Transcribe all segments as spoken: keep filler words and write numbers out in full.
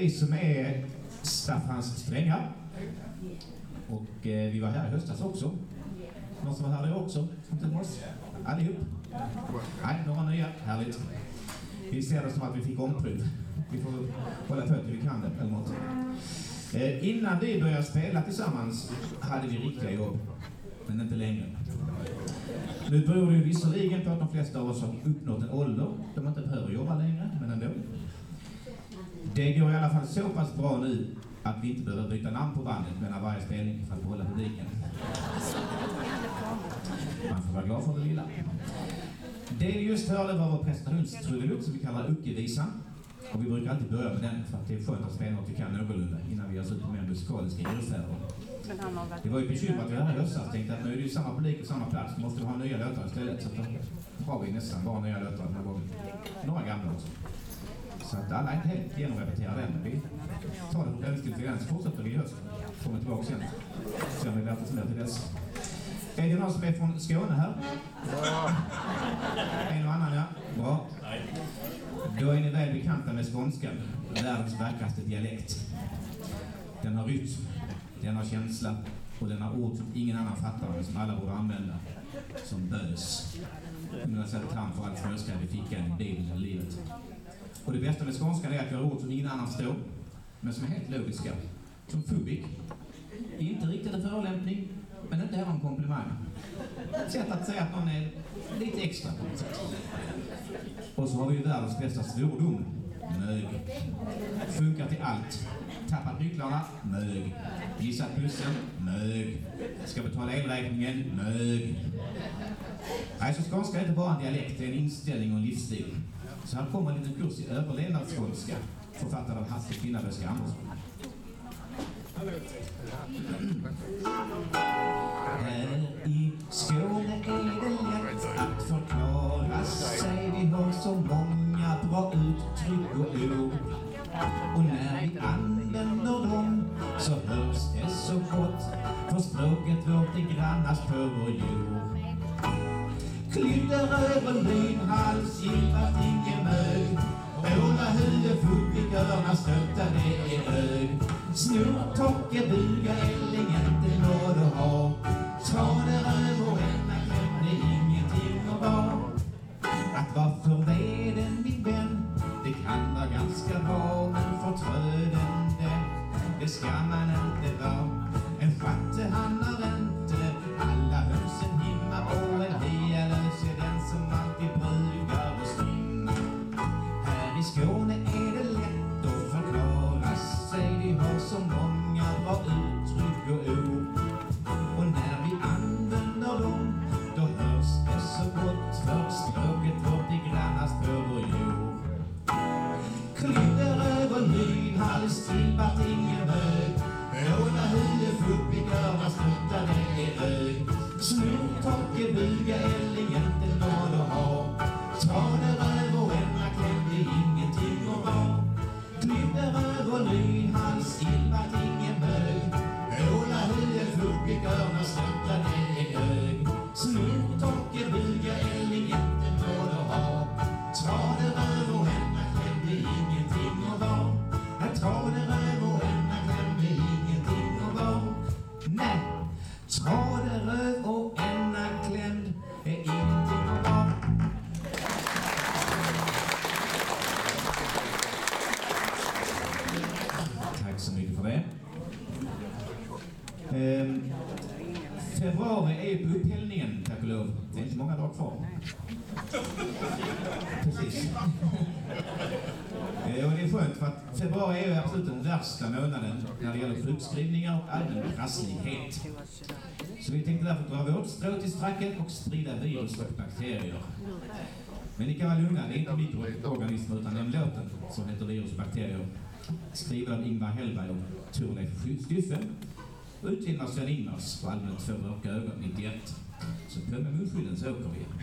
vi som är Staffans strängar. Och eh, vi var här i höstas också. Någon som var här då också? Inte oss? Allihop? Nej, några nya. Härligt. Vi ser det som att vi fick omprov. Vi får hålla på till vi kan det eller något. Eh, innan vi började spela tillsammans hade vi riktiga jobb. Men inte längre. Nu beror det ju visserligen på att de flesta av oss har uppnått en ålder då man inte behöver jobba längre, men ändå. Det går i alla fall så pass bra nu att vi inte behöver byta namn på bandet mellan varje spelning för att behålla publiken. Man får vara glad för det lilla. Det är just hörde var vår prestationstrudelutt som vi kallar Ucke-visan. Och vi brukar alltid börja med den för att det är skönt att spela något vi kan någorlunda innan vi har suttit med musikaliska irrfärder. Det var ju bekymrat att vi hade höstas. Tänkte att nu är det ju samma publik och samma plats. Måste vi ha nya låtar istället. Så då har vi nästan bara nya låtar den här gången. Några gamla också. Så att alla är inte helt genomrepeterade än. Vi tar det på gränstillfället igen så fortsätter vi i höst. Kommer tillbaka sen. Så vi lärt oss mer till dess. Är det någon som är från Skåne här? Ja. En och annan, ja. Bra. Då är ni väl bekanta med skånskan. Världens vackraste dialekt. Den har rytm, den har känsla och den har ord som ingen annan fattar men som alla borde använda. Som bös. Nu har sett fram för allt snöskräv i fickan i bilen och livet. Och det bästa med skånskan är att jag har ord som ingen annan förstår, men som är helt logiska. Som fubik. Inte riktigt en förolämpning, men inte heller en komplimang. Ett sätt att säga att någon är lite extra på något sätt. Och så har vi ju världens bästa svordom. Mög. Funkar till allt. Tappat nycklarna. Mög. Gissat bussen. Mög. Ska betala elräkningen. Mög. Nej, så skånska är inte bara en dialekt, det är en inställning och en livsstil. Så här kommer en liten kurs i överlevnadsskånska, författad av Hasse Finnaböska Andersson. Här i Skåne är det lätt att förklara sig. Vi har så många bra uttryck och ord. Och när vi använder dem så hörs det så gott. För språket vårt är grannast på vår jord. Klydder över lynhals, gillar ingen mög. Båda huvud, fuggigörna stötta det är ög. Snor, tocke, buga, älling, inte nåd att ha. Traner över och ena kläm, det är ingenting att vara. Att vara förveden, min vän, det kan vara ganska bra. Men förtrödande, det ska man inte vara. En schatte handlar inte, alla hönsen himmar. Och en helös är den som alltid brukar och stimma. Här i Skåne är det lätt att förklara sig. Vi har så många bra uttryck och ord. Och när vi använder dem, då hörs det så gott. För språket vårt är grannast på vår jord. Klydder över lynhals, tillbart ingen mög. Båda huvud, fuggigörna stötta det är ög. Snor, tocke, buga, älling, inte nåd att ha. Traner över och ena kläm, det är ingenting att vara. Klydder över lynhals, tillbart ingen mög. Båda huvud, fuggigörna stötta det är ög. Snor, tocke, buga, älling, inte nåd att ha. Traner över och ena kläm, det är ingenting att vara. Traner över och ena kläm, det är ingenting att vara. Nej, trader och ena klämd är ingenting att vara. Tack så mycket för det. Ehm, februari är på upphällningen, tack och lov. Det är inte många dagar kvar. Precis. Och det är skönt för att februari är absolut den värsta månaden när det gäller sjukskrivningar och allmän krasslighet. Så vi tänkte därför dra vårt strå till stracken och sprida virus och bakterier. Men ni kan vara lugna, det är inte mikroorganismer utan den låten som heter Virus och bakterier. Skriven av Ingvar Hellberg och Turleif Styffe. Och utgiven av Sven Ingvars på albumet Två mörka ögon nittioett. Så på med munskydden så åker vi.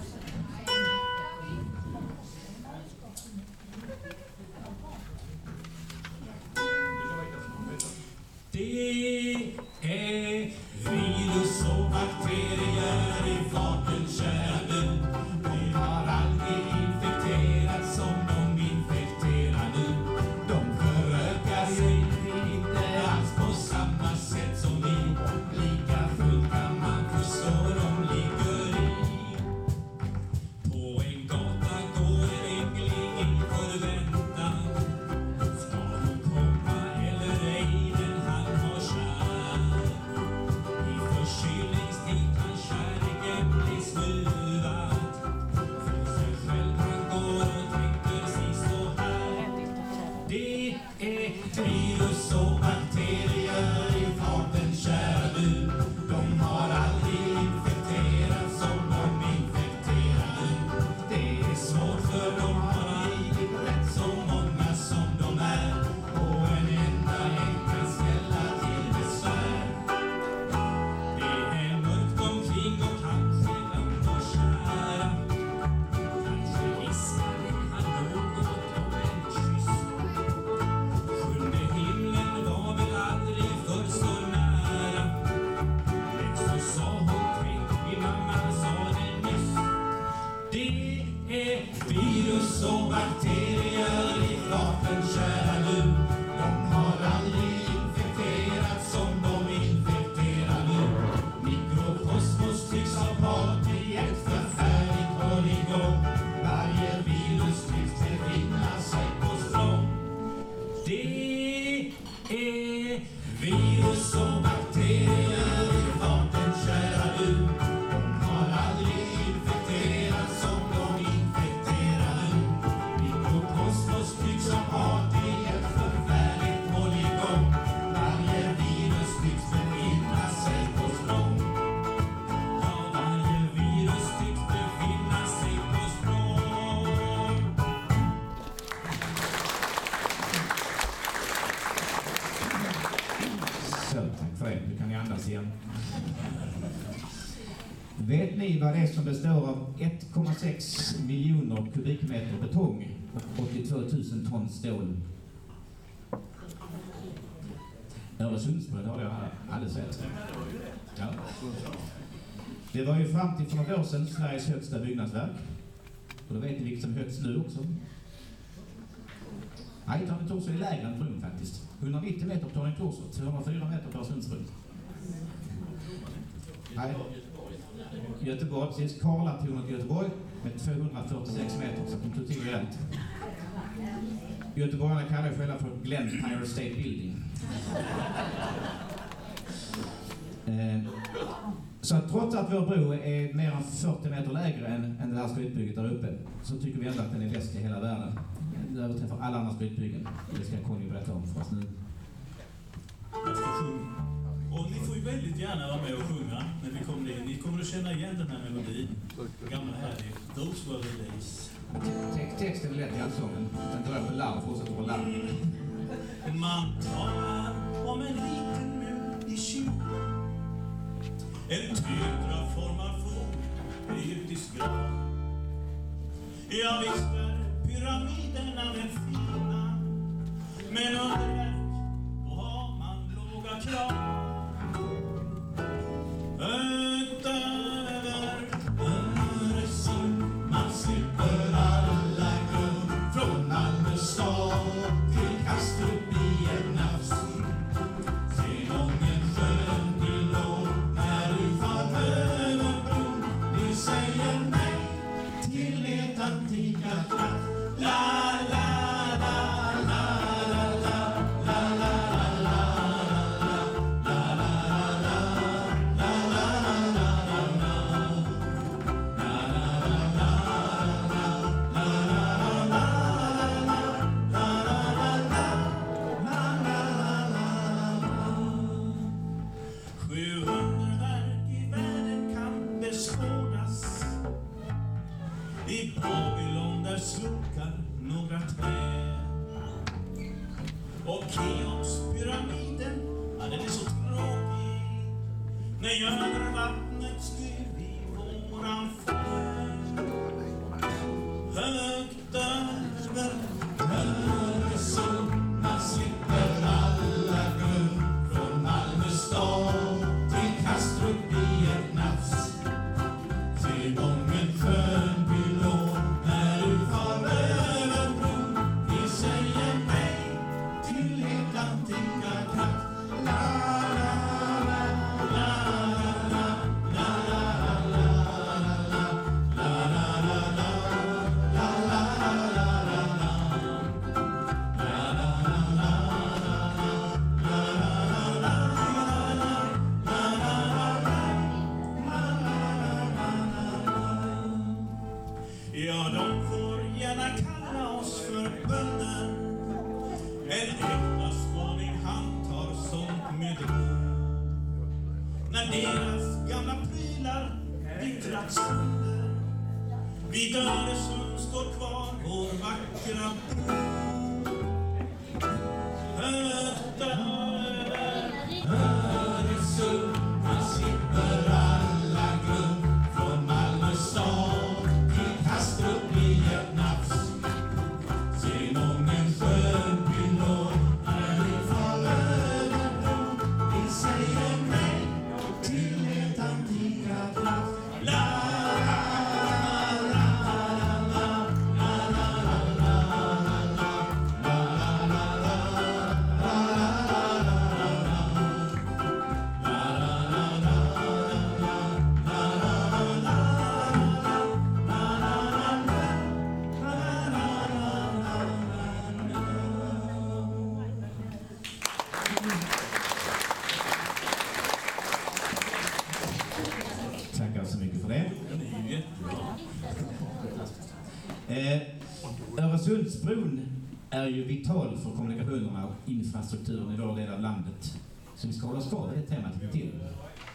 Det är virus och bakterier i farten, kära vän. Vi har aldrig infekterat som de infekterar nu. De förökar Vet ni vad det är som består av ett komma sex miljoner kubikmeter betong och åttiotvå tusen ton stål? Öresundsbron har jag alldeles rätt. Ja. Det var ju fram till för några år sedan Sveriges högsta byggnadsverk. Och då vet ni vilket som är högst nu också. Nej, Torning Torso är lägre än bron faktiskt. hundranittio meter på Torning Torso, tvåhundrafyra meter på Öresundsbron. Nej. Göteborg, precis. Karlatornet i Göteborg med tvåhundrafyrtiosex meter, så de tog till rejält. Göteborgarna kallar det själva för Glenpire State Building. eh, så att trots att vår bro är mer än fyrtio meter lägre än, än det här skrytbygget där uppe, så tycker vi ändå att den är bäst i hela världen. Det överträffar alla andra skrytbyggen. Det ska Conny berätta om för oss nu. Jag ska sjunga. Och ni får ju väldigt gärna vara med och sjunga när vi kommer in. Ni kommer att känna igen den här melodin. Gammal härlig. Those were the days. Te- texten är lätt i allsången. Den börjar på larm och fortsätter på larm. Man talar om en liten mur i kyl. En tetraformad fot egyptisk grav. Jag visste pyramiderna med fina, men underverk, då har man låga krav. Högt över Öresund, man slipper alla grund. Från Malmö stad till Kastrup i en nafs. Se mången skön till låg när du far över bron. Vi säger nej till ert antika kraft. La la la la la la la la la i Babylon där slokar några träd. Och Keopspyramiden, ja, den är så tråkig. När jag över vattnet skrev i våran färd. Högt över Öresund, man slipper alla grund. Från Malmö stad till Kastrup i ett nafs. Se gången skön. Ja, de får gärna kalla oss för bönder. En äkta skåning han tar sånt med ro. När deras gamla prylar vittrat sönder. Vid Öresund står kvar vår vackra bro. Högt över Öresund, man slipper alla grund. Från Malmö stad Kastrup i ett nafs. Se mången skön pilot när vi far över bron. Vi säger nej till ett antika kraft. La la la la la la la la Tackar så mycket för det. Det är jättebra. Eh, Öresundsbron är ju vital för kommunikationerna och infrastrukturen i vår del av landet. Så vi ska hålla oss kvar vid det temat lite till.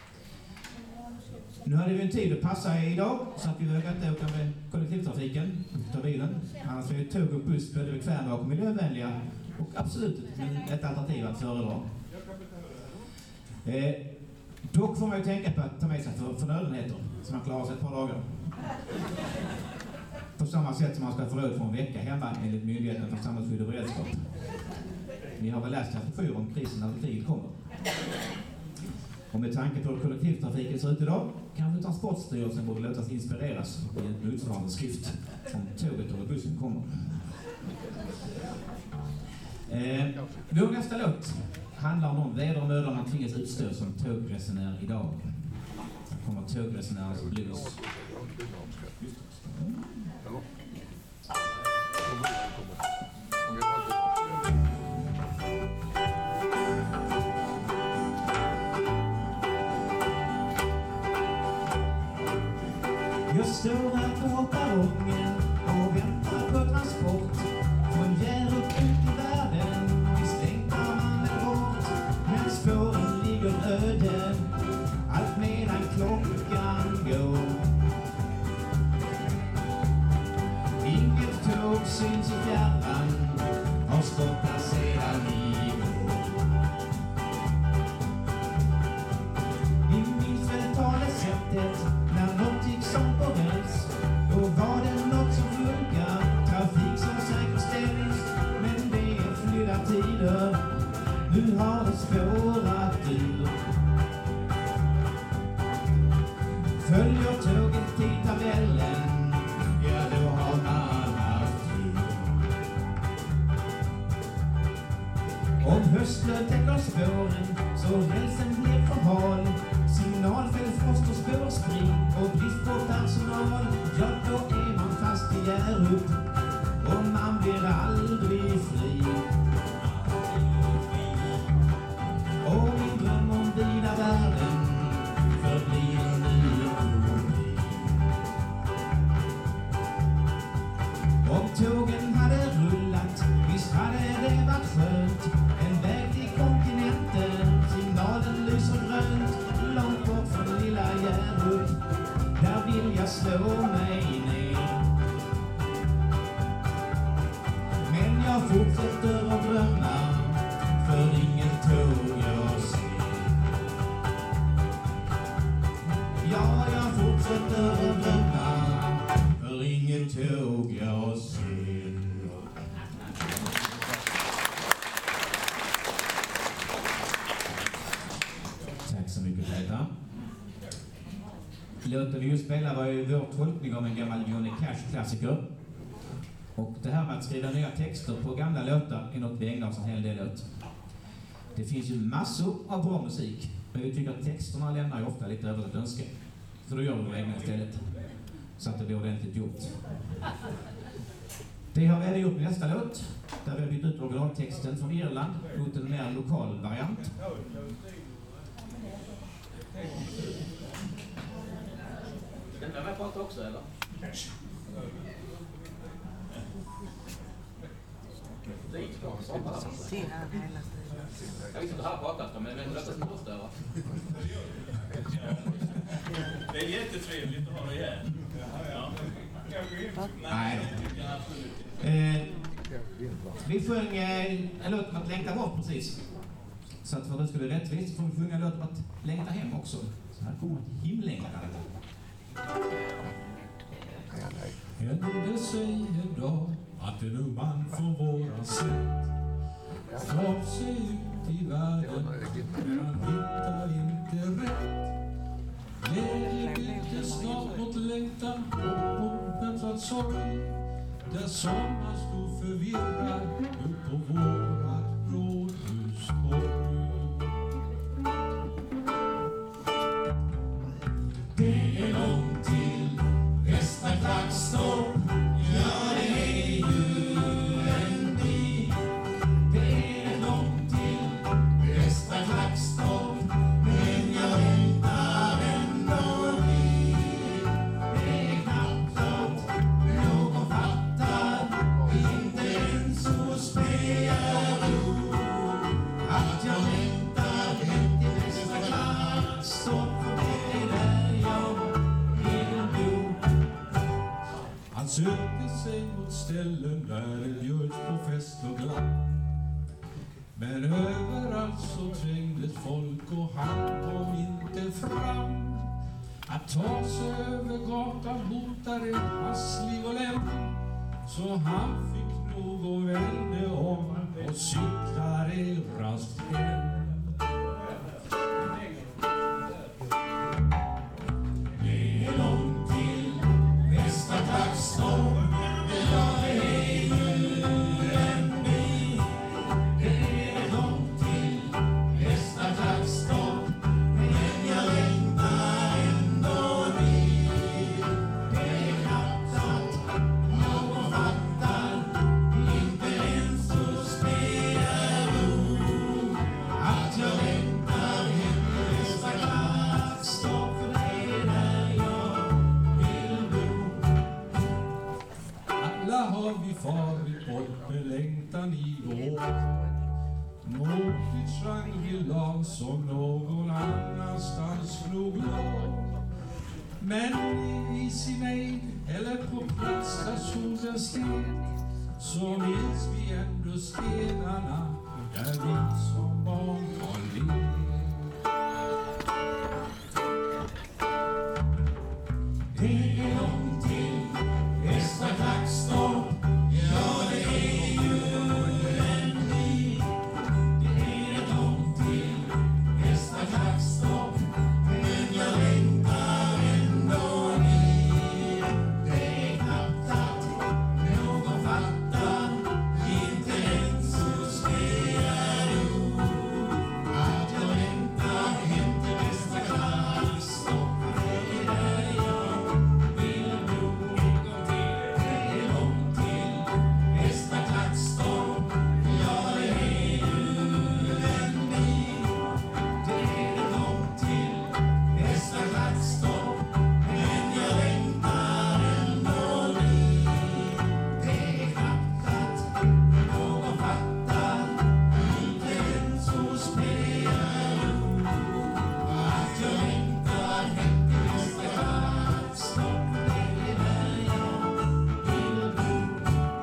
Nu hade vi en tid att passa idag, så att vi vågar inte åka med kollektivtrafiken, ta bilen. Annars är tåg och buss både bekväma och miljövänliga och absolut ett alternativ att föredra. Eh, dock får man ju tänka på att ta med sig för förnödenheter. så man klarar sig ett par dagar. På samma sätt som man ska få råd för en vecka hemma enligt Myndigheten för samhällsskydd och beredskap. Ni har väl läst strategier om krisen när kriget kommer. Och med tanke på hur kollektivtrafiken ser ut idag kanske Transportstyrelsen borde låtas inspireras i en motsvarande skrift om tåget eller bussen kommer. Eh, vår nästa låt handlar om de vedermödor man tvingas utstå som tågresenär idag. Här kommer tågresenärens blues. Jag står här på perrongen och väntar på transport från Hjärup ut i världen. Visst längtar man väl bort, men spåren ligger öde allt medan klockan går. Inget tåg syns i fjärran, har stått här sedan igår. Ni minns väl talesättet när något gick som på räls. Då var det något som funkar, trafik som säkerställs. Men det är flydda tider, nu har det spårat ur. Följer tåget till tabellen, ja då har man haft tur. Om höstlöv täcker spåren så rälsen blir för hal. Signalfel, frost och spårspring och brist på personal. Ja, då är man fast i Hjärup och man blir aldrig fri. Och min dröm om vida världen förblir nu utopi. Om tågen hade rullat, visst hade det varit skönt. En väg till kontinenten, signalen lyser grönt. Långt bort från lilla Hjärup, där vill jag slå mig ner. Men jag fortsätter att drömma, för inget tåg jag ser. Ja, jag fortsätter att drömma, för inget tåg jag ser. Tack så mycket, Peter. Låten vi just spelade var ju vår tolkning av en gammal Johnny Cash-klassiker. Och det här med att skriva nya texter på gamla låtar är något vi ägnar oss en hel del åt. Det finns ju massor av bra musik, men vi tycker att texterna lämnar ju ofta lite över att önska. Så då gör vi det egna istället, så att det blir ordentligt gjort. Det har vi även gjort med nästa låt, där vi har bytt ut originaltexten från Irland mot en mer lokal variant. Den där jag pratar också, eller? Det är inte bra. Jag visste inte att det här pratat om, men det låter som förstöra. Det är jättetrevligt att ha dig här. Ja. Nej. Eh, vi sjöng eh, en låt om att längta bort precis. Så att för att det skulle bli rättvist får vi sjunga en låt om att längta hem också. Så här kommer ett himlängtan. Händer det sig en dag att en ung man från våran släkt tar sig ut i världen, men han hittar inte rätt. Glädje byter snart mot längtan och oväntad sorg. Där sommar stod förvirrad upp på våra rådhustorg. Det är långt till Västra Klagstorp, ja det är ju en bit. Det är långt till Västra Klagstorp, men jag väntar ändå dit. Det är knappt klart, någon fattar, inte ens hos P R O, att jag väntar hem till Västra Klagstorp, för det är där jag vill bo. Han sökte sig mot ställen där det bjöds på fest och glatt. Men överallt så trängdes folk och han kom inte fram. Att ta sig över gatan hotade hans liv och lem, så han fick nog och vände om och cyklade raskt hem. Det är långt till nästa taggstopp. Ja, det är ju en bil. Det är långt till nästa taggstopp, men jag längtar ändå dit. Det är knappt att någon fattar, inte ens hos P R O, att jag längtar hem till nästa taggstopp, för det är där jag vill bo. Alla har vi farit bort med längtan i år. Något Shangri-La som någon annanstans nog låg. Men i sin ejd eller på plats där solen steg, så minns vi ändå stenarna där vi som barn har levt. Det är långt till nästa taggstopp. Ja, det är ju en bil. Det är långt till nästa taggstopp, men jag längtar ändå dit. Det är knappt att någon fattar, inte ens hos P R O, att jag längtar hem till nästa taggstopp. Det är där jag vill bo. En gång till. Det är långt till nästa taggstopp. Ja, det är ju en bil. Det är långt till nästa taggstopp, men jag längtar ändå dit. Det är knappt att någon fattar, inte ens hos P R O, att jag längtar hem till nästa taggstopp. Det är där jag vill bo.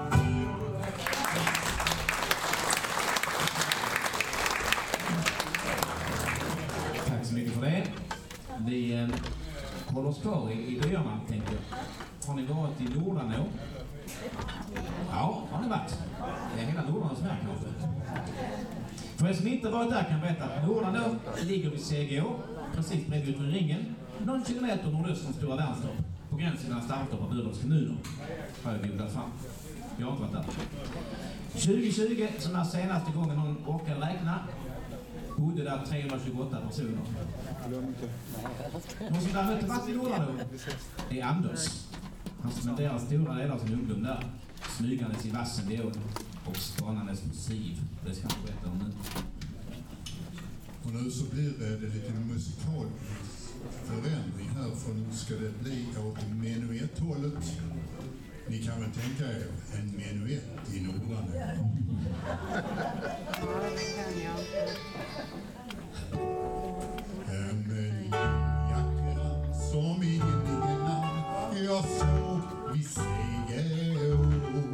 Tack så mycket för det. Vi eh, håller oss kvar i, i byarna, tänkte jag. Har ni varit i Nordanå? Ja, har ni varit. Det är hela Nordanå som är kanske. För er som inte varit där kan jag berätta att Nordanå ligger vid C G Å, precis bredvid ut med ringen, någon kilometer nordöst om Stora Värnstorp, på gränsen mellan Startorp och Burlövs kommuner. Har jag googlat fram. Jag har inte varit där. tjugo tjugo, som är senaste gången någon orkade räkna, bodde där trehundratjugoåtta personer. Någon som däremot inte varit i Nordanå är Anders. Han spenderar stora delar av sin ungdom där, smygandes i Vassendiol och spanandes på Siv. Det ska han berätta om nu. Och nu så blir det, det lite musikal förändring här, för nu ska det bli åt menuetthållet. Ni kan väl tänka er en menuett i Nordanå. En jacka som ingen namn jag såg vid C G Å.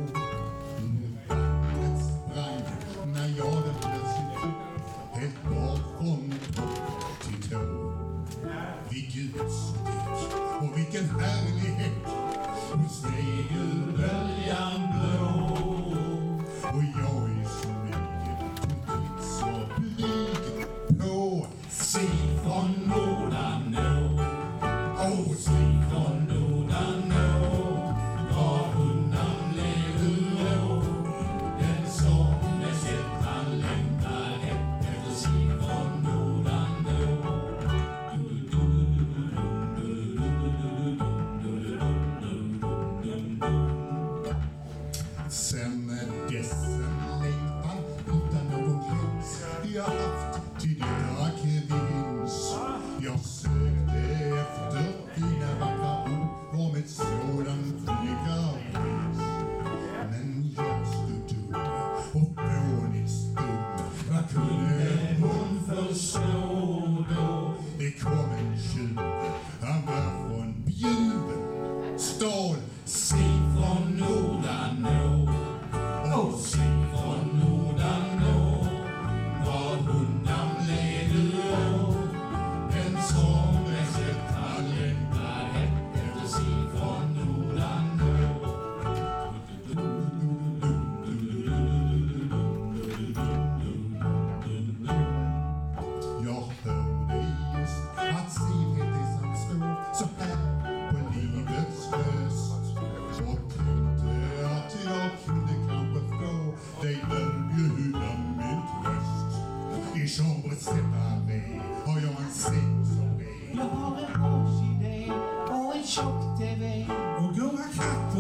Vattnet sprang när jag den plötsligt upp, helt bort från topp till tå. Vilket utsikt och vilken härlighet, och spegelböljan blå. Och jag är så mycket tokigt så blyg på Siv från Nordanå. Och Siv från Nordanå, var undan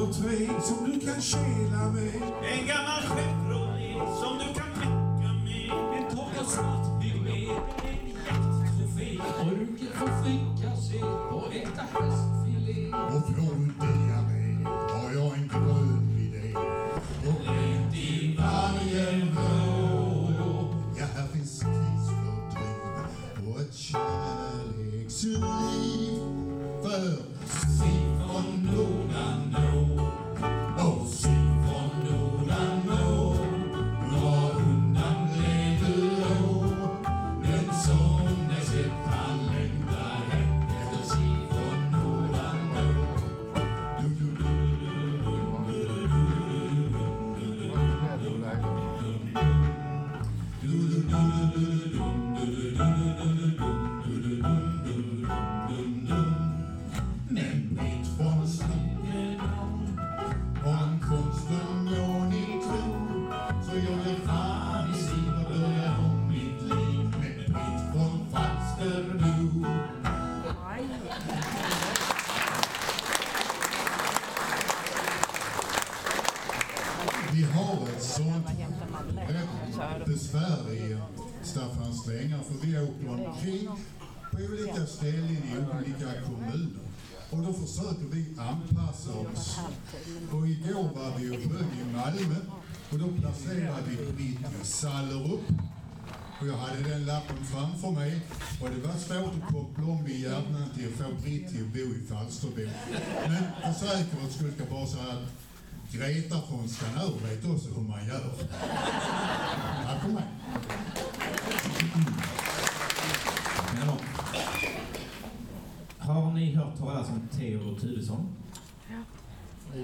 porträtt som du kan kela med. En gammal Chevrolet som du kan mecka med. En torr och svart pygmé, en jakttrofé. Och du kan få frikassé på äkta hästfilé. Och får du diarré har jag en grön idé. Och rent i varje vrå. ja, här finns tidsfördriv och ett kärleksliv. För Från Nordano, och si från Nordano, dra undan Leduå, den som är sett han längtar efter si från Nordano. Du, du, du, men mitt från Sverigedom och han konsten må ni tro, så jag är fan i sin och börjar om mitt liv med mitt från Falsterbo. Vi har ett sånt rätt besvär i Staffansvängar, för vi åker omkring på olika ställen i olika kommuner. Och då försöker vi anpassa oss. Och igår var vi och sjöng i Malmö. Och då placerade vi Britt i Sallerup. Och jag hade den lappen framför mig. Och det var svårt att koppla om i hjärnan till att få Britt till att bo i Falsterbo. Men för säkerhets skull ska jag bara säga att Greta från Skanör vet också hur man gör. Tack för mig. Ja. Har ni hört talas om Theodor Tuvesson? Ja.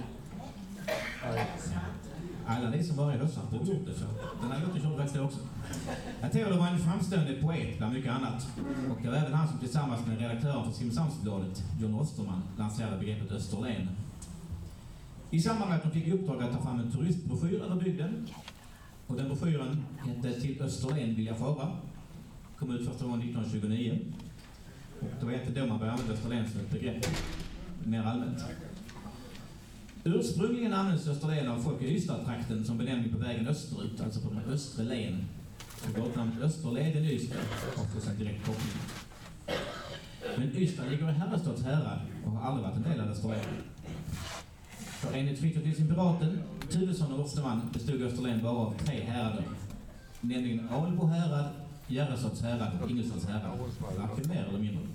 Alla ni som var i höstas har gjort det så. Den här låten körde faktiskt också. Ja, Theodor var en framstående poet bland mycket annat. Och det var även han som tillsammans med redaktören för Simrishamnsbladet, John Osterman, lanserade begreppet Österlen. I samband med att de fick uppdrag att ta fram en turistbroschyr över bygden. Och den broschyren hette Till Österlen vill jag fara. Kom ut första gången nittonhundratjugonio. Och det var inte då man började använda Österlen som ett begrepp mer allmänt. Ursprungligen används Österlen av folk i Ystad-trakten som benämning på vägen österut, alltså på den östra len. Så gåtnamnet Österleden i Ystad har förstås en direkt koppling. Men Ystad ligger i Herrestads härad och har aldrig varit en del av Österlen. För enligt Fritiof till Piraten, Tuvesson och Osterman bestod Österlen bara av tre härader. Nämligen Albo härad, Järrestads härad och Ingelstads härad. Varken mer eller mindre.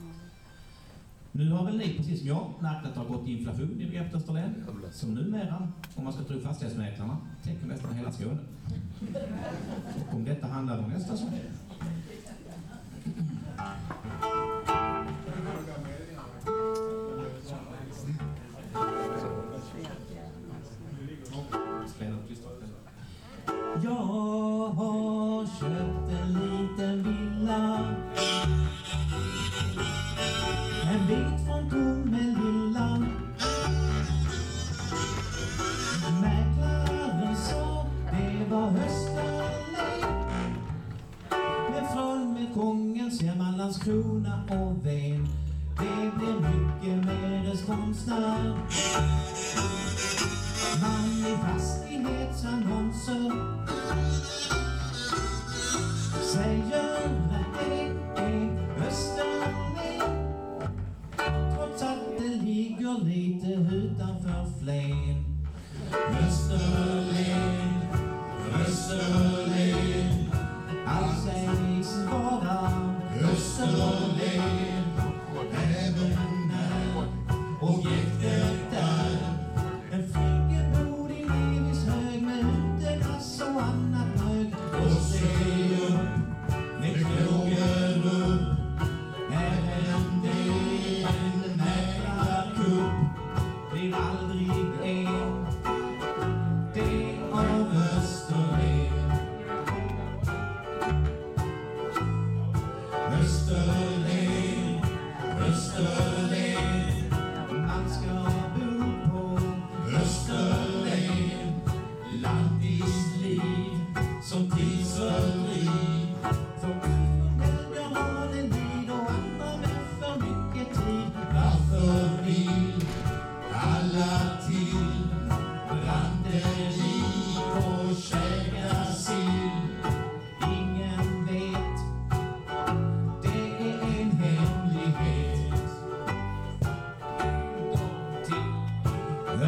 Nu har väl ni, precis som jag, märkt att det har gått inflation i begreppet Österlen, som numera, om man ska tro fastighetsmäklarna, täcker nästan hela Skåne. Och om detta handlar om nästa sång. Jag har köpt en liten villa, en bit från Tomelilla. Mäklaren sa det var Österlen, men från Mekongern ser man Landskrona och Ven. Det blir mycket mer respons där. Man i fastighetsannonser säger att det är Österlen, trots att det ligger lite utanför Flen. Österlen, Österlen, allt sägs vara Österlen, även när objektet är en friggebod i Levishög med uteglass och annat hög. Och se upp med knogen upp, även det en mäklarkupp blir aldrig en del av Österlen. Österlen, Österlen, man ska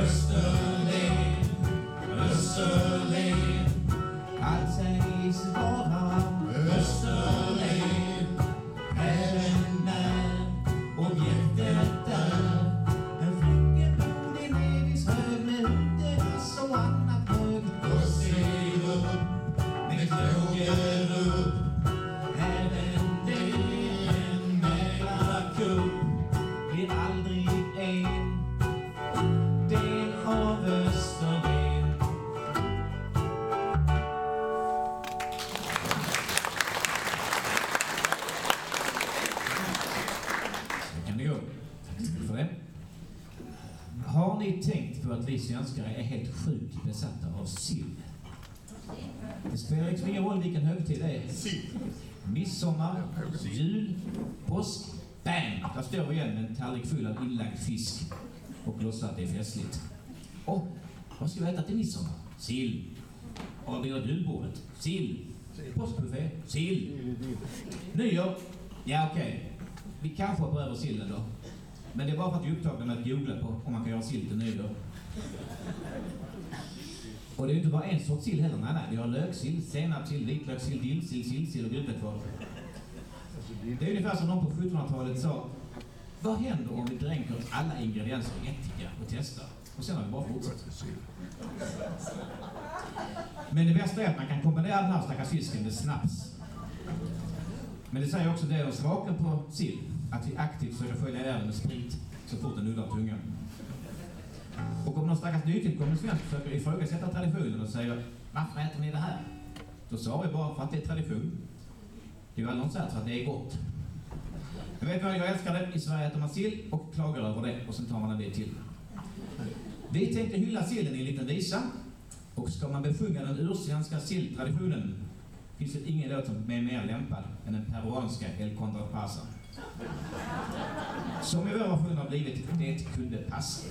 Österlen, Österlen, Allt sägs vara Österlen, även när objektet är en flickebord i Nevis hög med utedass och annat hög. och se upp med knågen upp. Även det en mäklarkupp blir aldrig en del av Österlen. Så kan det gå. Tack för det. Har ni tänkt på att vi svenskar är helt sjukt besatta av sill? Det spelar liksom ingen roll vilken högtid det är. Sill. Midsommar, jul, påsk, bang! Där står vi igen med en tallrik full av inlagd fisk och låtsas att det är festligt. Och vad ska vi äta till midsommar? Sill. Och vad blir det julbordet? Sill. Påskbuffé? Sill. Nyår? Ja, okej. Okay. Vi kanske hoppar över sillen då. Men det är bara för att vi är upptagna med att googla på om man kan göra sill till nyår. Och det är ju inte bara en sorts sill heller, nej nej. Vi har löksill, senapssill, vitlökssill, dillsill, sillsill och gulfettkvarn. Det är ungefär som någon på sjuttonhundratalet sa: vad händer om vi dränker alla ingredienser i ättika och testar? Och sen har vi bara fortsatt. Men det bästa är att man kan kombinera den här stackars fisken med snaps. Men det säger också det om smaken på sill, att vi aktivt försöker följa den med sprit så fort den nuddar tungan. Och om någon stackars nytillkommen svensk försöker ifrågasätta traditionen och säger: varför äter ni det här? Då sa vi bara för att det är tradition. Det är väl någon sätt för att det är gott. Jag vet vad, jag älskar det. I Sverige äter man sill och klagar över det och sen tar man en bit till. Vi tänkte hylla sillen i en liten visa. Och ska man besjunga den ursvenska silltraditionen finns det ingen låt som är mer lämpad än den peruanska El Contrapasa. Som i vår version har blivit Det kunde passa.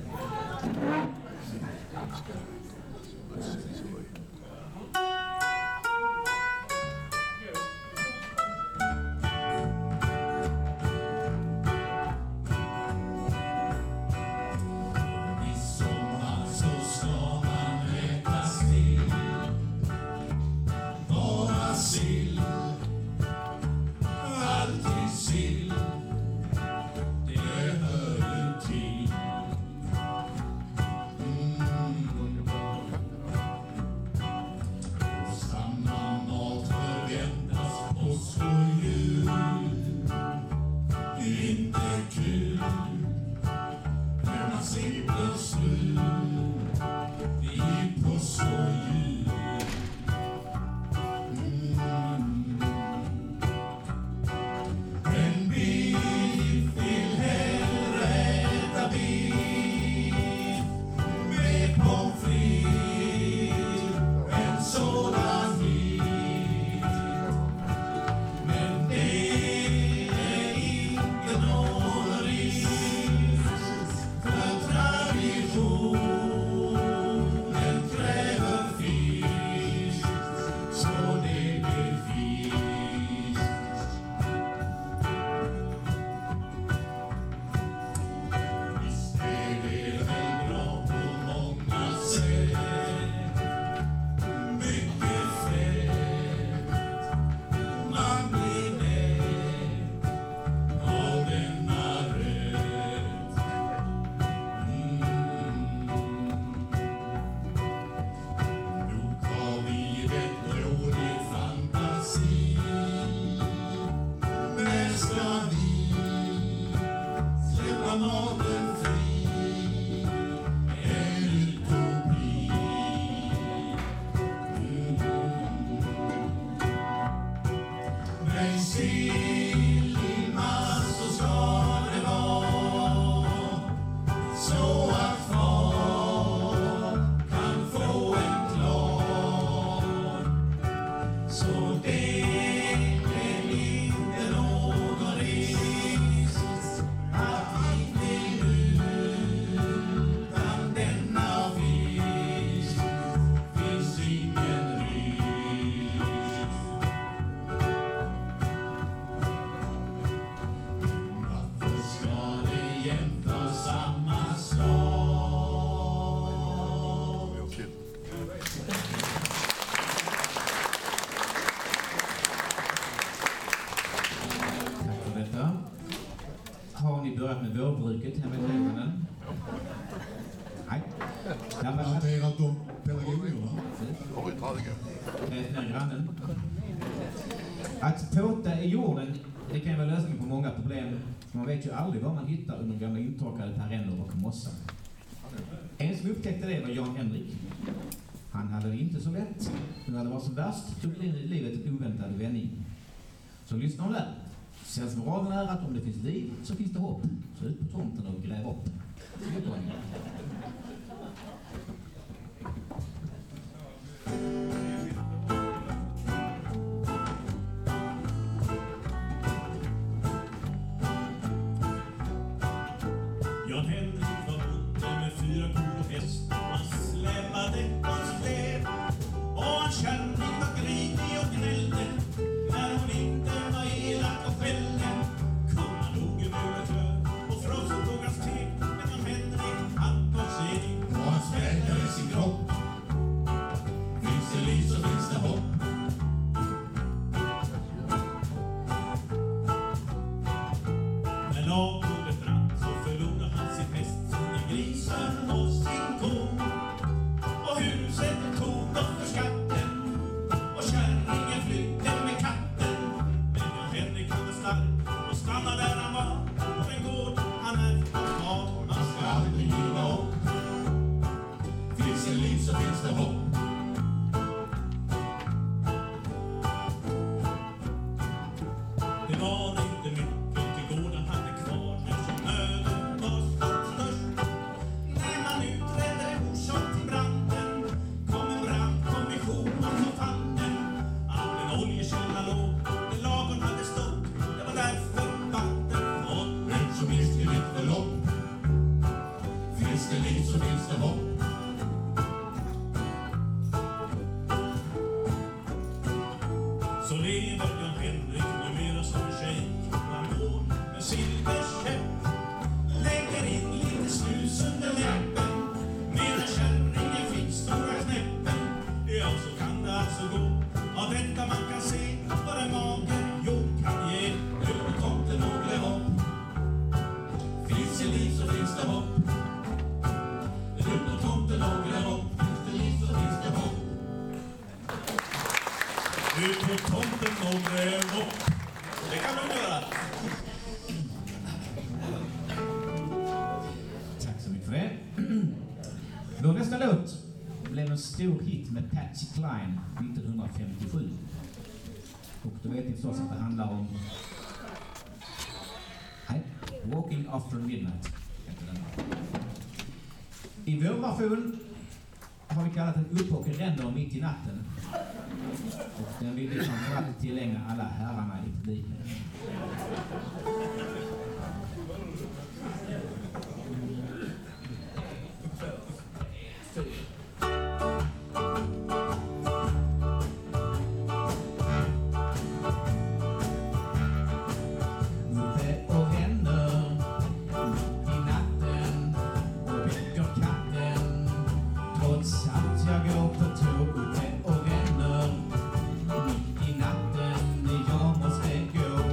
Midsommar så ska man äta sill, bara sill, alltid sill, det hör ju till. Mm. pratat om pelargorierna. Oj, herregud. Den grannen. Att påta i jorden, det kan vara lösningen på många problem. Man vet ju aldrig vad man hittar under gamla intorkade perenner och mossa. En som upptäckte det var Jan Henrik. Han hade det inte så lätt. När det var som värst tog livet en oväntad vändning. Så lyssna om det. Sägs moralen är att om det finns liv så finns det hopp. Så ut på tomten och gräv upp. Jan Henrik var bonde med fyra kor och häst. Han släpade på släp. Och han kärring var grinig och gnällde. När hon inte var elak och skällde. Kunna nog i mötör och frossen tog hans te. Men Jan Henrik hann på sig. Och han sträckade sin kropp. Finns det liv så finns det hopp. När lagbordet brann så förlorade han sin häst, sina grisar och sin ko. Och huset tog upp för skatten och kärringen flydde med katten. Men Jan Henrik han var stark och stannade där han var på en gård han ärvt av. Man ska aldrig giva upp. Finns det liv så finns det hopp. Det var inte mycket till gården hade kvar eftersom nöden var som störst. När man utredde orsak till branden kom en brandkommission och så fann den att en oljekälla låg där lagorn hade stått. Det var därför vatten fått. Men så minns det ett förlopp. Finns det liv så finns det hopp. Så lever Jan Henrik numera som en tjej. Han går med silverkäpp. Lägger in lite snus under läppen. Medan kärringen fick stora knäppen. Ja, så kan det alltså gå. Av detta man kan se vad en mager jord kan ge. Ut på tomten några hopp. Finns det liv så finns det hopp. Ut på tomten några hopp. Finns det liv så finns det hopp. Ut på tomten några hopp. Det kan de göra. Tack så mycket för det. Vår nästa låt blev en stor hit med Patsy Cline nittonhundrafemtiosju. Och då vet ni förstås att det handlar om nej, Walking After Midnight. I vår version har vi kallat den Upp och ränner mitt i natten. Och den vill vi framförallt tillägna alla herrarna i publiken. Uppe och ränner mitt i natten och väcker katten. Trots att jag går på tå uppe och ränner mitt i natten, jag måste gå.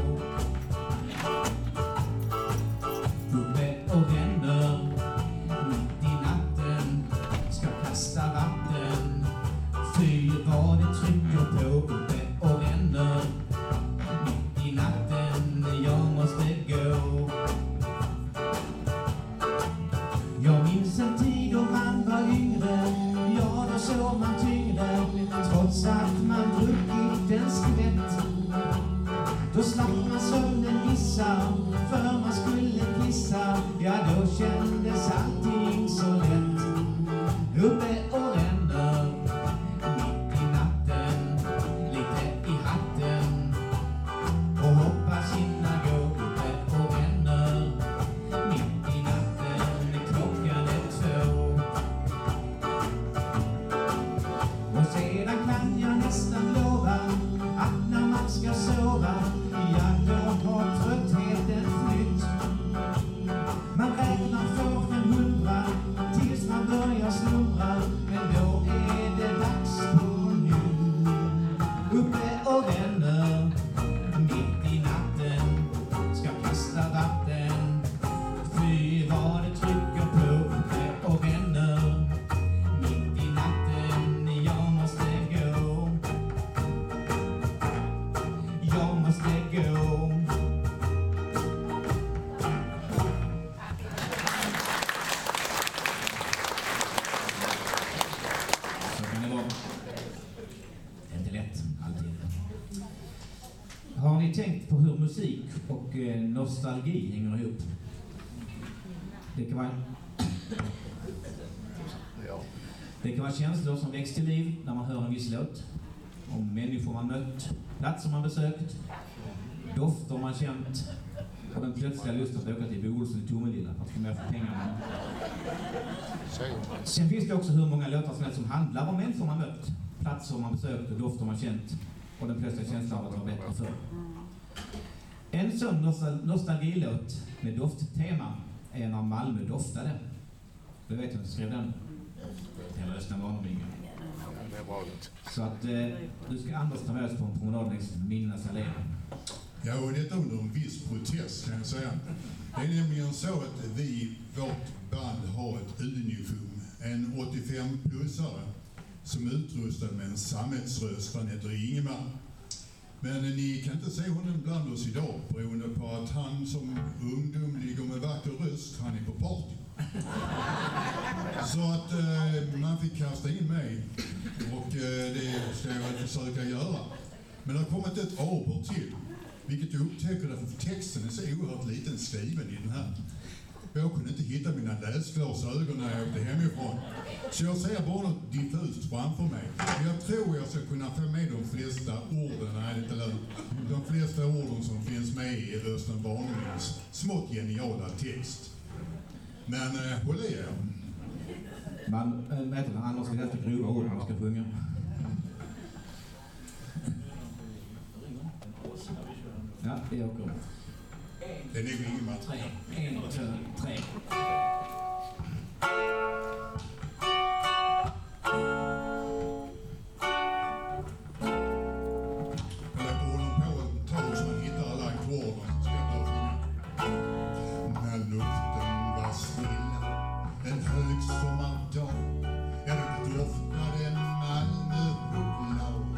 Uppe och ränner mitt i natten, ska kasta vatten. Fy vad det trycker på. Uppe och ränner mitt i natten, jag måste gå. Jag minns en tid då man var yngre. Ja, då såg man tyngre. Trots att man druckit en skvätt. Då slapp man sömnen gissa. För man skulle kissa. Ja, då kändes allting så lätt. Uppe och ränner mitt i natten. Lite i hatten. Och hoppas hinna gå. Uppe och ränner mitt i natten. Klockan är två. Och sedan kan jag nästan lova att när man ska sova, ja, då har tröttheten musik och eh, nostalgi hänger ihop. Det kan vara Det kan vara känslor som väcks till liv när man hör en viss låt. Om människor man mött, platser man besökt, dofter man känt och den plötsliga lusten att åka till Bo Olsson i Tomelilla för att få mer för pengarna. Sen finns det också hur många låtar som helst som handlar om människor man mött, platser man besökt och dofter man känt och den plötsliga känslan av att vara bättre för. En sån nostal- nostalgilåt med dofttema är När Malmö doftade. Du vet vem som skrev den? Hela Östra Warnervinge. Så att eh, du ska Anders ta med oss på en promenad längs Minnas allé. Ja, och detta under en viss protest kan jag säga. Det är nämligen så att vi, vårt band, har ett uniform, en åttiofem-plussare som är utrustad med en sammetsröst. Han heter Ingemar. Men ni kan inte se honom bland oss idag beroende på att han som ungdom ligger med vacker röst, han är på party. Så att eh, man fick kasta in mig och eh, det ska jag väl försöka göra. Men det har kommit ett aber till, vilket jag upptäcker därför att texten är så oerhört liten skriven i den här. Jag kunde inte hitta mina läsglasögon när jag åkte hemifrån. Så jag ser bara något diffust framför mig. Jag tror jag ska kunna få med de flesta orden, nej inte lönt, de flesta orden som finns med i Östra Warnervinges smått geniala text. Men eh, håll i er. Man äh, vet att Anders ska läsa grova ord när man ska sjunga. Ja, det åker. Det är nog ingen match. Tre, en, två, tre. Eller går de på ett tag så man hittar alla ackorden så ska jag börja sjunga. När luften var stilla en hög sommardag, ja då doftade Malmö choklad.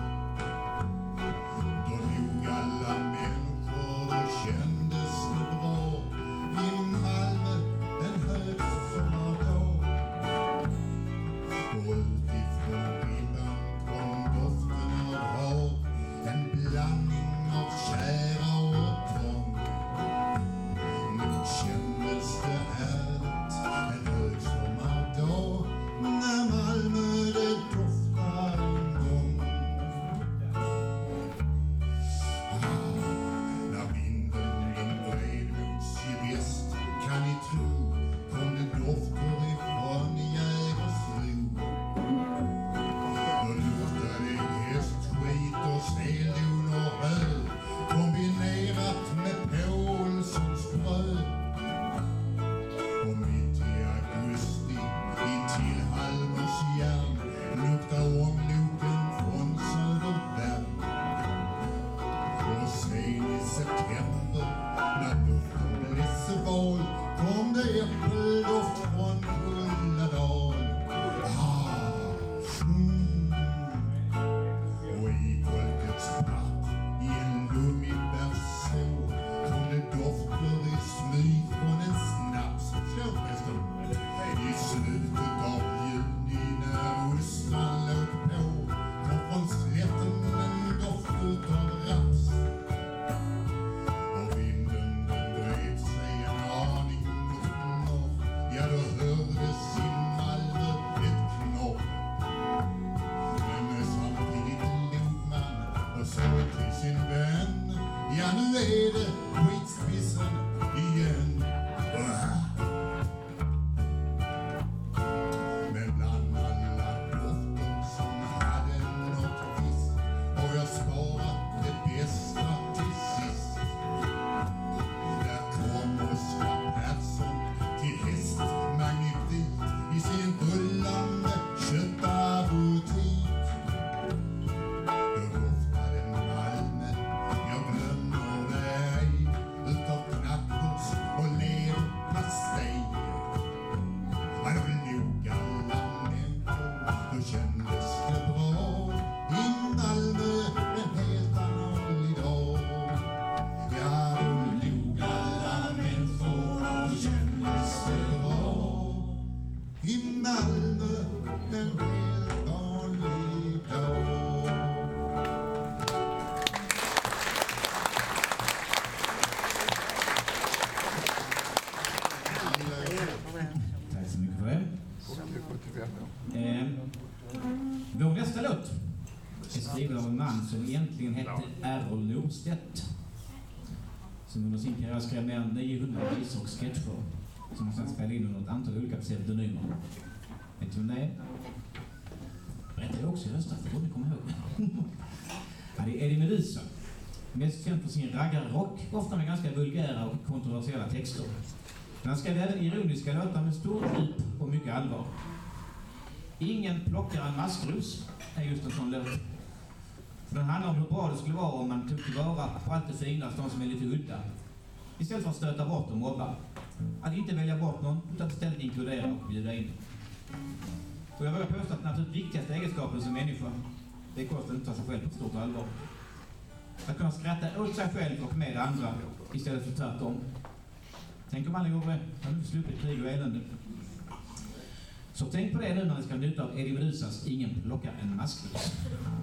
Då log alla människor och kändes det bra i Malmö en hög sommardag. Och utifrån ribban kom doften av hav, en blandning av kära och tvång. Nu kändes det härligt en hög sommardag när Malmö det doftar en gång. Ah, när vinden den vred mot sydväst kan ni tro kom det dofter ifrån Jägersro. Då luktade hästskit och steldon och öl kombinerat med Paulssons bröd. Och mitt i augusti intill Halmers järn luktar ångloken från Söderberg. Och sen i september när luften blev sval kom det äppeldoft från Kulladal. Ah, mm. Och i Folkets park i en lummig berså kom det dofter i smyg från en snaps. Slå förresten. I slutet av juni när ostran låg på kom från slätten en doft utav raps. Och vinden den drev sig en aning mot norr, ja då hördes i Malmö ett knorr. Men samtidigt log man och sa till sin vän, ja nu är det skitspissen igen. Men bland alla dofter som hade något visst har jag sparat det bästa till sist. Där kom Oskar Persson till häst magnifik i sin rullande köttabutik. Då doftade Malmö, jag glömmer det ej, utav knackhus och leverpastej. Ja, då log alla människor, då kändes det bra i Malmö en helt annan idag. Ja, då log alla människor, då kändes det bra i Malmö en helt vanlig dag. Eh, vår nästa låt är skriven av en man som egentligen hette Errol Norstedt, som under sin karriär skrev mer än niohundra visor och sketcher som han sedan spelade in under ett antal olika pseudonymer. Vet du vem det är? Berättade jag också i höstas, det borde ni komma ihåg. Ja, det är Eddie Meduza. Mest känd för sin raggarrock, ofta med ganska vulgära och kontroversiella texter. Men han skrev även ironiska låtar med stor djup och mycket allvar. Ingen plockar en maskros är just en sån låt. För den handlar om hur bra det skulle vara om man tog tillvara på allt det fina, de som är lite udda. Istället för att stöta bort och mobba. Att inte välja bort någon, utan istället inkludera och bjuda in. Och jag vågar påstå att den absolut viktigaste egenskapen som människa, det kostar inte att ta sig själv på stort allvar. Att kunna skratta åt sig själv och med andra istället för tvärtom. Tänk om alla gjorde det, hade vi sluppit krig och elände. Så tänk på det nu när ni ska njuta av Eddie Meduzas Ingen plockar en maskros.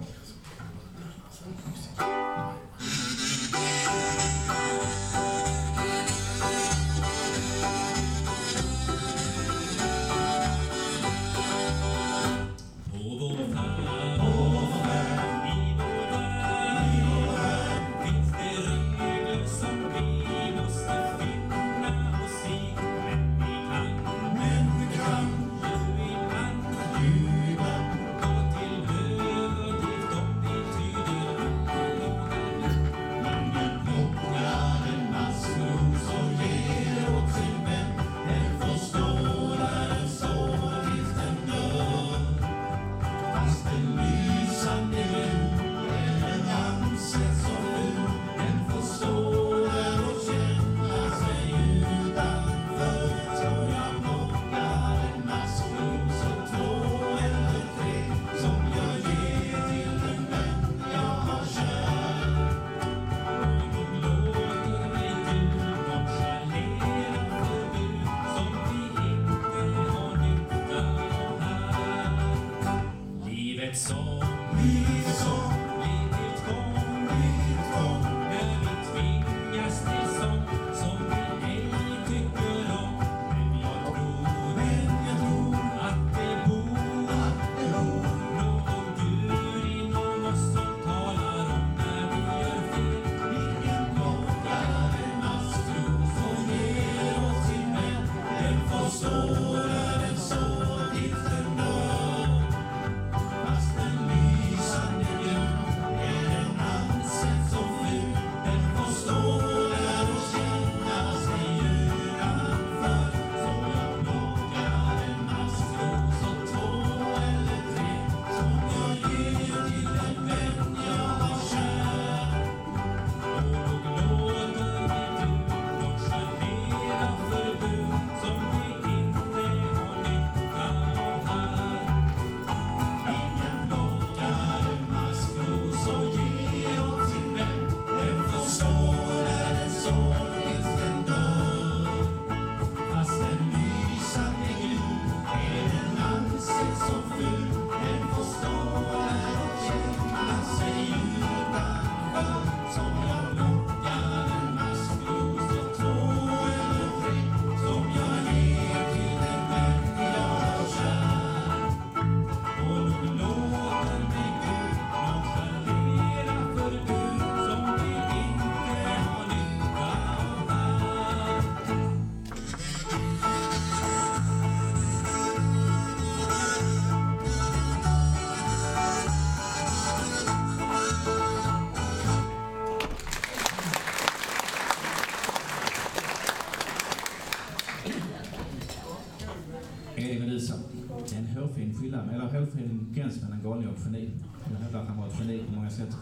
Eddie Meduza. Det är en hårfin skillnad, eller hårfin gräns mellan galning och geni. Jag hävdar att han var ett geni på många sätt.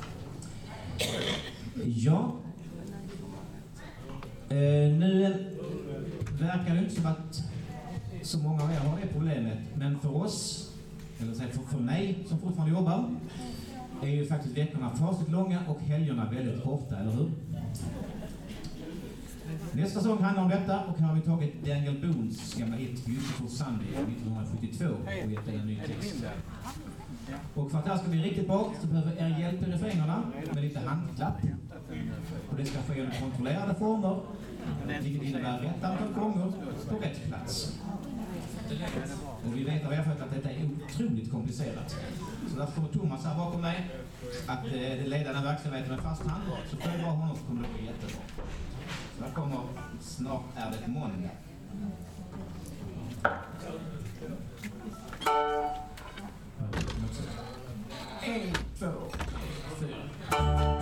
Ja. Eh, nu verkar det inte som att så många av er har det problemet, men för oss, eller för, för mig som fortfarande jobbar, är ju faktiskt veckorna fasligt långa och helgerna väldigt korta, eller hur? Nästa sång handlar om detta, och här har vi tagit Daniel Boons gamla hit Beautiful Sunday nittonhundrasjuttiotvå och gett den en ny text. Och för att det här ska bli riktigt bra så behöver er hjälp i refrängerna med lite handklapp. Och det ska ske under kontrollerade former, vilket innebär rätt antal gånger på rätt plats. Och vi vet av erfarenhet att detta är otroligt komplicerat. Så därför kommer Thomas här bakom mig att eh, leda den verksamheten med fast handlag. Så följ bara honom så kommer det bli jättebra. Så här kommer Snart är det måndag. En, två, fyra.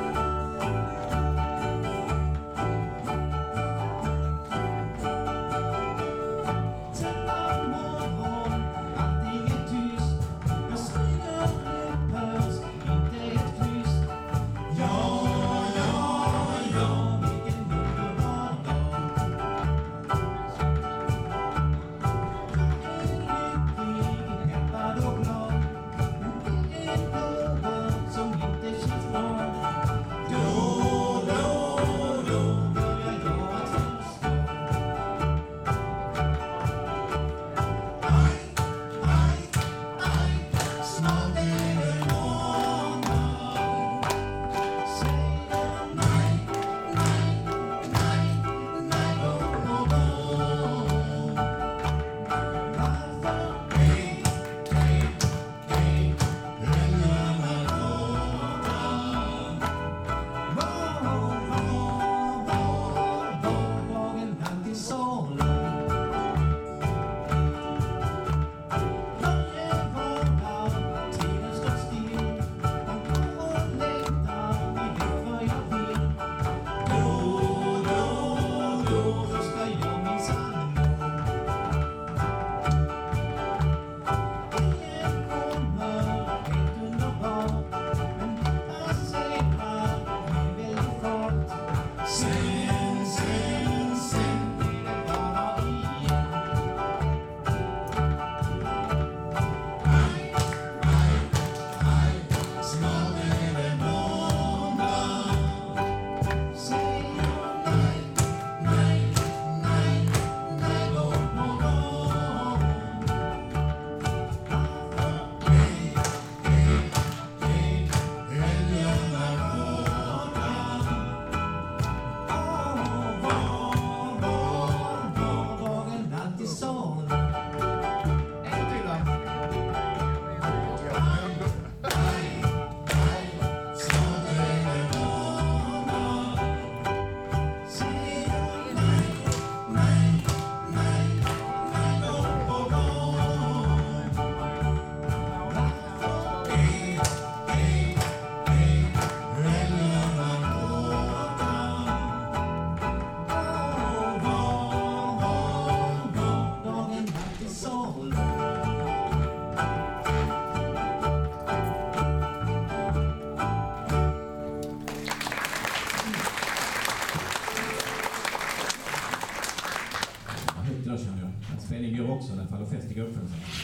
Spänning går också när det faller fest i gruppen.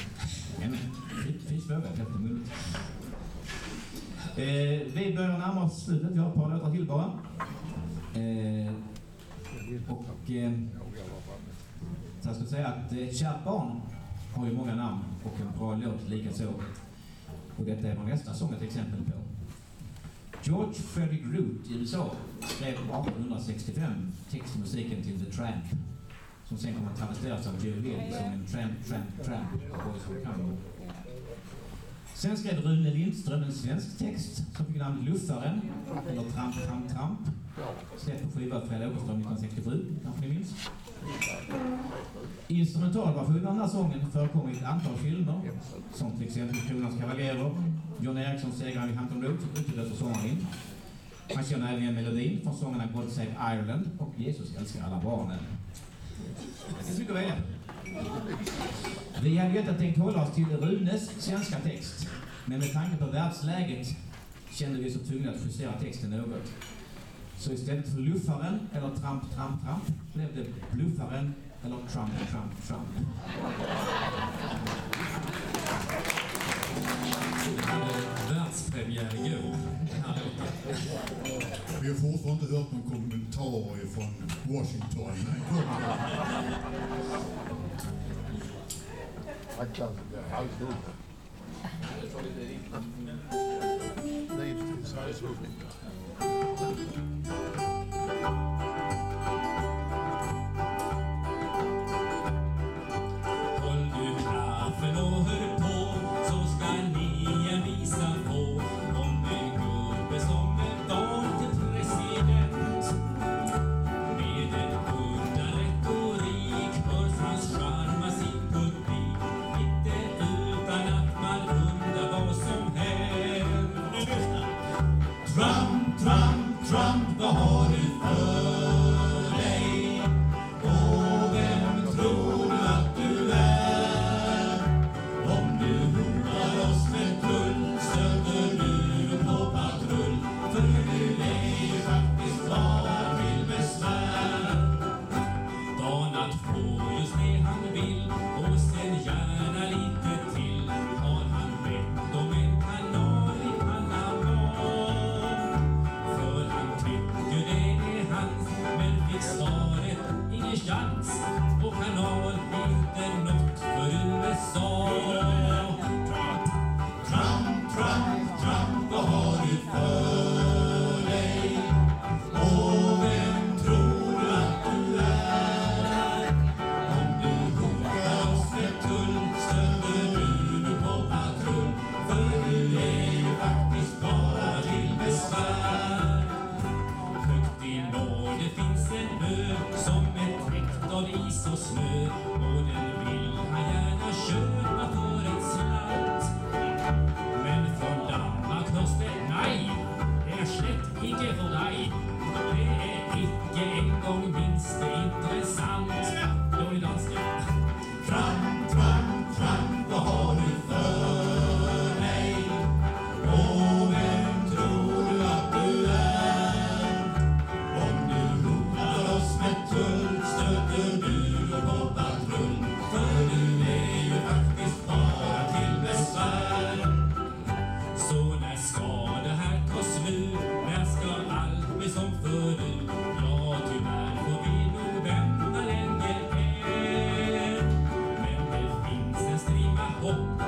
Men finns för övrigt efter minut. Eh, vi börjar närma oss slutet. Vi har ett par låtar till bara. Eh, och eh, så jag ska säga att eh, Kärt barn har ju många namn och en bra låt lika så. Och detta är vår nästa sång ett exempel på. George Frederick Root i U S A skrev arton sextiofem text och musiken till The Tramp, som sen kommer att travesteras av Joe Hill som en Tramp, Tramp, Tramp Boys from Congo. Sen skrev Rune Lindström en svensk text som fick namnet Luffaren, eller Tramp, Tramp, Tramp. Släppt på skiva Fred Åkerström nittonhundrasextiosju, kanske ni minns. Instrumentalversionen av den här sången förekommer i ett antal filmer, som till exempel Kronans kavaljerer, John Erikssons Segraren vid Hampton Road, utlöser sångaren in. Man känner även igen melodin från sångerna God Save Ireland och Jesus älskar alla barnen. Det finns mycket att välja. Vi hade ju inte tänkt hålla oss till Runes svenska text, men med tanke på världsläget kände vi så tvungna att justera texten något. Så istället för Luffaren eller Tramp, Tramp, Tramp blev det Bluffaren eller Trump, Trump, Trump. Världspremiär igår. Vi har fortfarande inte hört någon kommentar från Washington. Håll du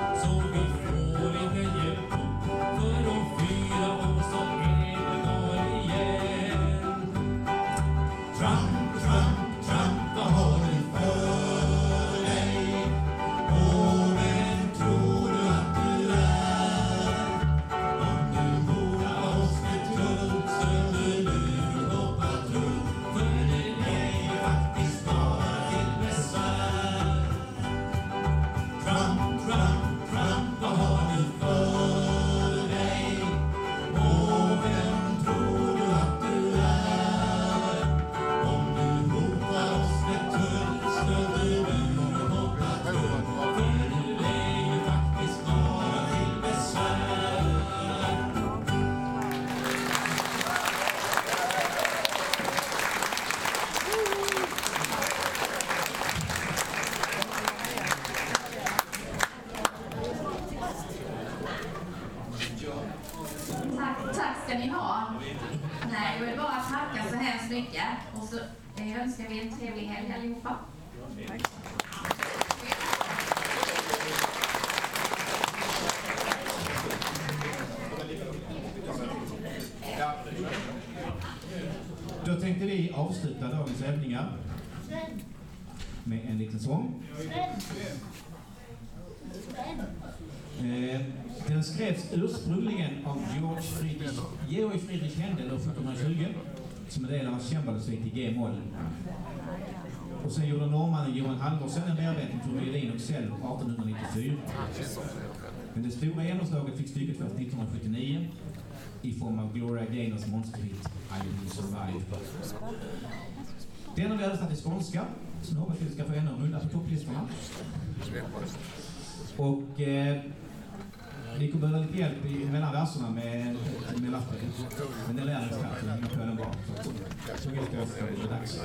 så vi får lite hjälp för de fyra år som är går igen. Trump, Trump, Trump, vad har du för dig? Och vem tror du att du är? Om du vågar oss med trull, stöter du och patrull, för det är ju faktiskt bara till besvär. Trump, Trump, Trump, vad har du för dig? Och vem tror du att du är? Om du hotar oss med tull, stöter du och patrull, för du är ju faktiskt bara till besvär. Tack, tack ska ni ha. Nej, jag vill bara tacka så hemskt mycket. Och så eh, önskar vi en trevlig helg allihopa. Då tänkte vi avsluta dagens övningar med en liten sång. Eh, den skrevs ursprungligen av Georg Friedrich, Georg Friedrich Händel år sjuttonhundratjugo som en del av hans cembalosvit i G-moll. Och sen gjorde norrmannen Johan Halvorsen en bearbetning för violin och cello artonhundranittiofyra. Men det stora genomslaget fick stycket först nittonhundrasjuttionio i form av Gloria Gaynors monsterhit I Will Survive. Den har vi översatt till skånska, så nu hoppas vi ska få ännu en runda på topplistorna. Och eh, vi kommer behöva lite hjälp i, mellan verserna med, med lappen. Men det lär vi snabbt, så jag får den bra. Så vi ska det dags.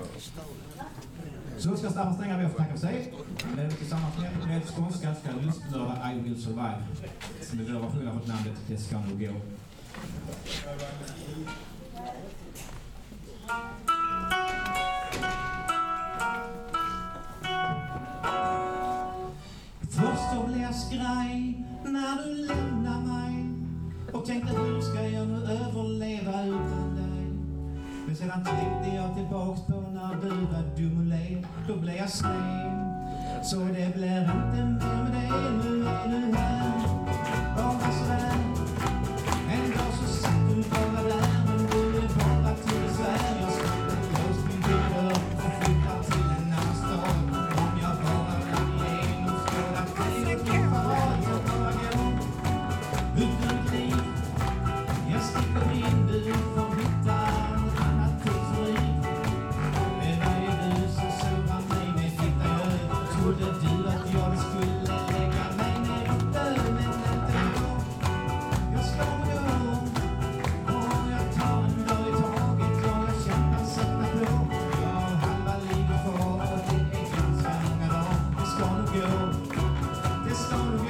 Så ska Staffan Stänga be att tacka för sig. Men tillsammans med, med skånska ska lustnörda I Will Survive, som är vår version av namnet Det ska nog gå. Först så blev jag skraj när du lämnar mig och tänkte hur ska jag nu överleva utan dig. Men sedan tänkte jag tillbaks på när du var dum och le. Då blev jag sned. Så det blir inte mer med dig. Nu är du här. Bara sådär. En dag så satt du bara där. Men du är bara till besvär. Jag skulle låst min dörr och flytta till en annan stad. Om jag bara rann igenom skådat dig och din far. Jag bara går ut ur ditt liv. Jag sticker in, du får hitta något annat tidsliv. Men det är du som surrar mig med ditt öl. Trodde du att jag skulle lägga mig ner och dö? Men inte då. Jag ska gå. Och jag tar en dag i taget. Och jag kämpar sätta på. Jag har halva livet kvar. Och det är ganska många dagar. Det ska nog gå. Det ska nog gå.